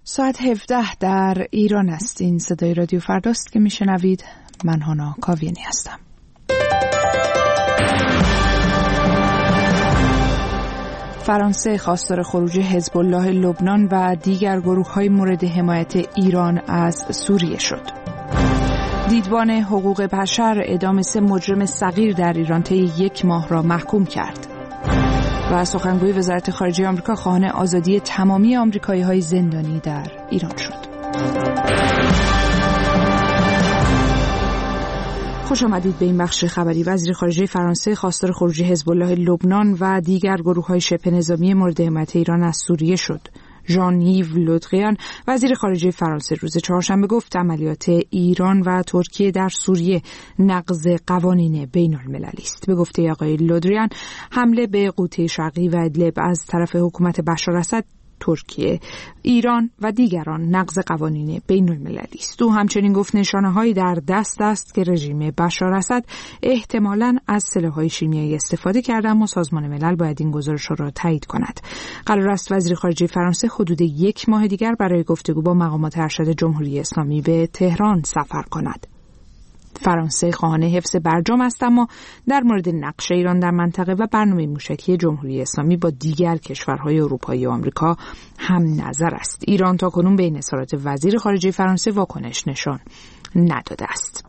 ساعت 17 در ایران است. این صدای رادیو فرداست که میشنوید. من هانا کاویانی هستم. فرانسه خواستار خروج حزب الله لبنان و دیگر گروه‌های مورد حمایت ایران از سوریه شد. دیدبان حقوق بشر اعدام 3 مجرم صغیر در ایران طی 1 ماه را محکوم کرد. و سخنگوی وزارت خارجه آمریکا خواهان آزادی تمامی آمریکایی‌های زندانی در ایران شد. خوش آمدید به این بخش خبری. وزیر خارجه فرانسه خواستار خروج حزب الله لبنان و دیگر گروه‌های شبه نظامی مورد حمایت ایران از سوریه شد. ژان-یو لودریان وزیر خارجه فرانسه روز چهارشنبه گفت عملیات ایران و ترکیه در سوریه نقض قوانین بین‌المللی است. به گفته آقای لودریان حمله به غوطه شرقی و ادلب از طرف حکومت بشار اسد، ترکیه، ایران و دیگران نقض قوانین بین‌المللی است. او همچنین گفت نشانه‌هایی در دست است که رژیم بشار اسد احتمالاً از سلاح‌های شیمیایی استفاده کرده، اما سازمان ملل باید این گزارش را تایید کند. قرار است وزیر خارجه فرانسه حدود 1 ماه دیگر برای گفتگو با مقامات ارشد جمهوری اسلامی به تهران سفر کند. فرانسه خواهان حفظ برجام است، اما در مورد نقش ایران در منطقه و برنامه موشکی جمهوری اسلامی با دیگر کشورهای اروپایی و آمریکا هم نظر است. ایران تاکنون به این اظهارات وزیر خارجه فرانسه واکنش نشان نداده است.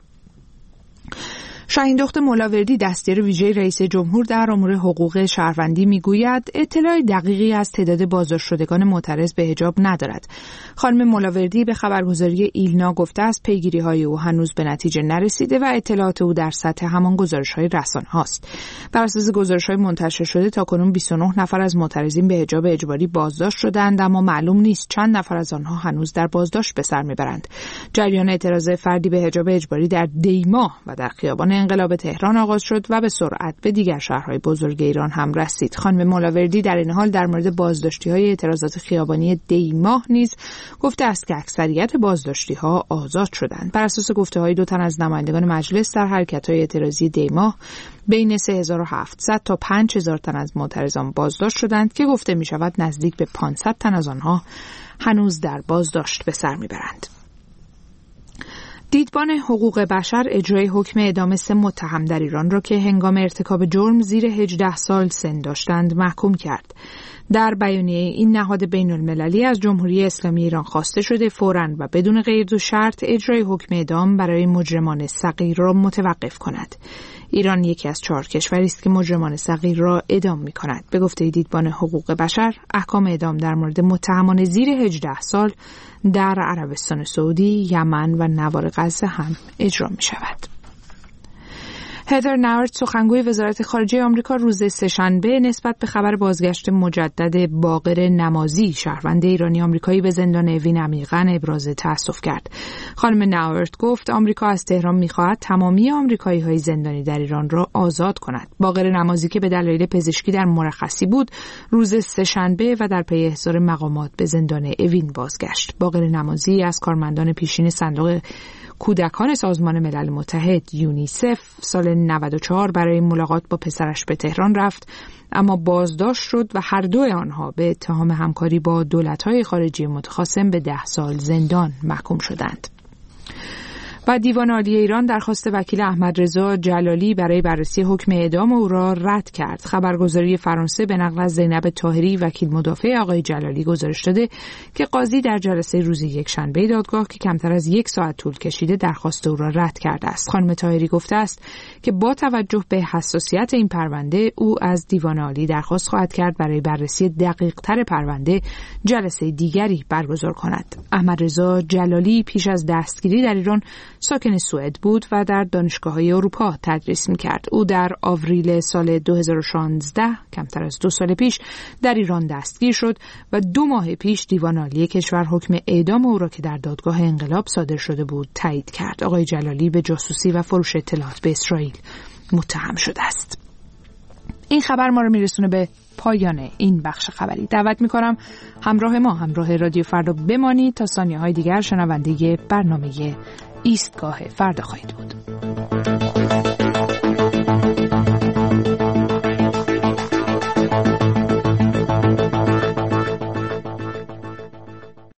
شاهین دخت مولاوردی دستیار ویژه رئیس جمهور در امور حقوق شهروندی میگوید اطلاع دقیقی از تعداد بازداشت شدگان معترض به حجاب ندارد. خانم مولاوردی به خبرگزاری ایلنا گفته است پیگیری‌های او هنوز به نتیجه نرسیده و اطلاعات او در سطح همان گزارش‌های رسانه‌هاست. بر اساس گزارش‌های منتشر شده تاکنون 29 نفر از معترضین به حجاب اجباری بازداشت شدند، اما معلوم نیست چند نفر از آنها هنوز در بازداشت به سر میبرند. جریان اعتراض فردی به حجاب اجباری در دیما و در خیابان انقلاب تهران آغاز شد و به سرعت به دیگر شهرهای بزرگ ایران هم رسید. خانم مولاوردی در این حال در مورد بازداشتی‌های اعتراضات خیابانی دیماه نیز گفته است که اکثریت بازداشتی‌ها آزاد شدند. بر اساس گفته‌های 2 تن از نمایندگان مجلس در حرکت‌های اعتراضی دیماه بین 3700 تا 5000 تن از معترضان بازداشت شدند که گفته می‌شود نزدیک به 500 تن از آنها هنوز در بازداشت به سر می‌برند. دیدبان حقوق بشر اجرای حکم اعدام 3 متهم در ایران را که هنگام ارتکاب جرم زیر 18 سال سن داشتند محکوم کرد. در بیانیه این نهاد بین‌المللی از جمهوری اسلامی ایران خواسته شده فوراً و بدون قید و شرط اجرای حکم اعدام برای مجرمان صغیر را متوقف کند. ایران یکی از 4 کشوری است که مجرمان صغیر را اعدام می‌کند. به گفته دیدبان حقوق بشر احکام اعدام در مورد متهمان زیر 18 سال در عربستان سعودی، یمن و نوار غزه هم اجرا می‌شود. هدر ناورت سخنگوی وزارت خارجه آمریکا روز سه‌شنبه نسبت به خبر بازگشت مجدد باقر نمازی شهروند ایرانی آمریکایی به زندان اوین عمیقاً ابراز تأسف کرد. خانم ناورت گفت آمریکا از تهران می‌خواهد تمامی آمریکایی‌های زندانی در ایران را آزاد کند. باقر نمازی که به دلایل پزشکی در مرخصی بود روز سه‌شنبه و در پی احضار مقامات به زندان اوین بازگشت. باقر نمازی از کارمندان پیشین صندوق کودکان سازمان ملل متحد یونیسف سال 94 برای ملاقات با پسرش به تهران رفت، اما بازداشت شد و هر دو آنها به اتهام همکاری با دولت‌های خارجی متخاصم به 10 سال زندان محکوم شدند. و دیوان عالی ایران درخواست وکیل احمدرضا جلالی برای بررسی حکم اعدام او را رد کرد. خبرگزاری فرانسه به نقل از زینب طاهری وکیل مدافع آقای جلالی گزارش داده که قاضی در جلسه روز یکشنبه دادگاه که کمتر از 1 ساعت طول کشیده درخواست او را رد کرده است. خانم طاهری گفته است که با توجه به حساسیت این پرونده او از دیوان عالی درخواست خواهد کرد برای بررسی دقیق‌تر پرونده جلسه دیگری برگزار کند. احمدرضا جلالی پیش از دستگیری در ایران ساکن سوئد بود و در دانشگاه‌های اروپا تدریس می‌کرد. او در آوریل سال 2016 کمتر از 2 سال پیش در ایران دستگیر شد و 2 ماه پیش دیوان عالی کشور حکم اعدام او را که در دادگاه انقلاب صادر شده بود تایید کرد. آقای جلالی به جاسوسی و فروش اطلاعات به اسرائیل متهم شده است. این خبر ما رو میرسونه به پایان این بخش خبری. دعوت میکنم همراه رادیو فردا بمانید تا ثانیه‌های دیگر شنونده برنامه ایستگاه فردا خواهید بود.